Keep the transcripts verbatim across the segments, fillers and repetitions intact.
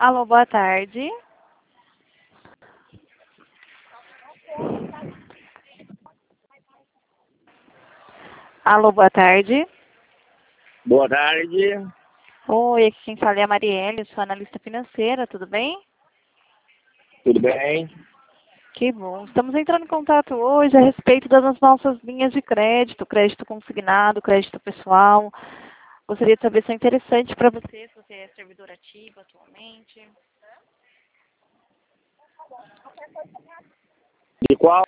Alô, boa tarde. Alô, boa tarde. Boa tarde. Oi, aqui quem fala é a Marielle, sou analista financeira, tudo bem? Tudo bem? Que bom. Estamos entrando em contato hoje a respeito das nossas linhas de crédito, crédito consignado, crédito pessoal. Gostaria de saber se é interessante para você, se você é servidor ativo atualmente. De qual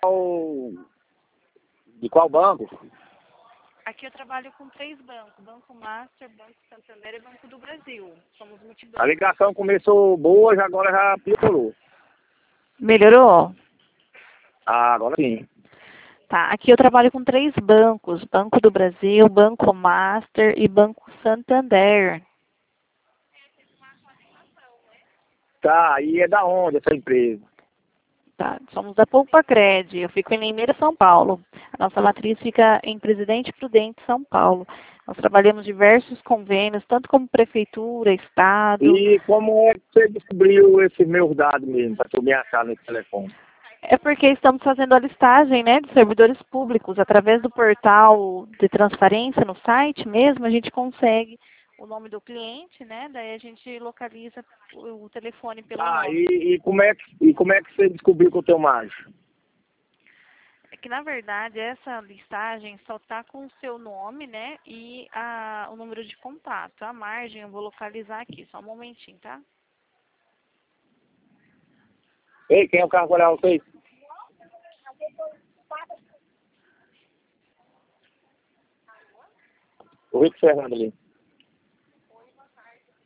de qual banco? Aqui eu trabalho com três bancos, Banco Master, Banco Santander e Banco do Brasil. Somos A multibancos. ligação começou boa, já agora já piorou. Melhorou? Ah, agora sim. Tá, aqui eu trabalho com três bancos, Banco do Brasil, Banco Master e Banco Santander. Tá, e é da onde essa empresa? Tá, somos da Poupa-Cred, eu fico em Limeira, São Paulo. A nossa matriz fica em Presidente Prudente, São Paulo. Nós trabalhamos diversos convênios, tanto como prefeitura, estado. E como é que você descobriu esses meus dados mesmo, para tu me achar nesse telefone? É porque estamos fazendo a listagem, né, de servidores públicos. Através do portal de transparência no site mesmo, a gente consegue o nome do cliente, né? Daí a gente localiza o telefone pelo Ah, nome. e, e, como é que, e como é que você descobriu que eu tenho mais? É que, na verdade, essa listagem só está com o seu nome, né, e a, o número de contato. A margem eu vou localizar aqui, só um momentinho, tá? Ei, quem é o carro olhar vocês? O Rico Fernando ali.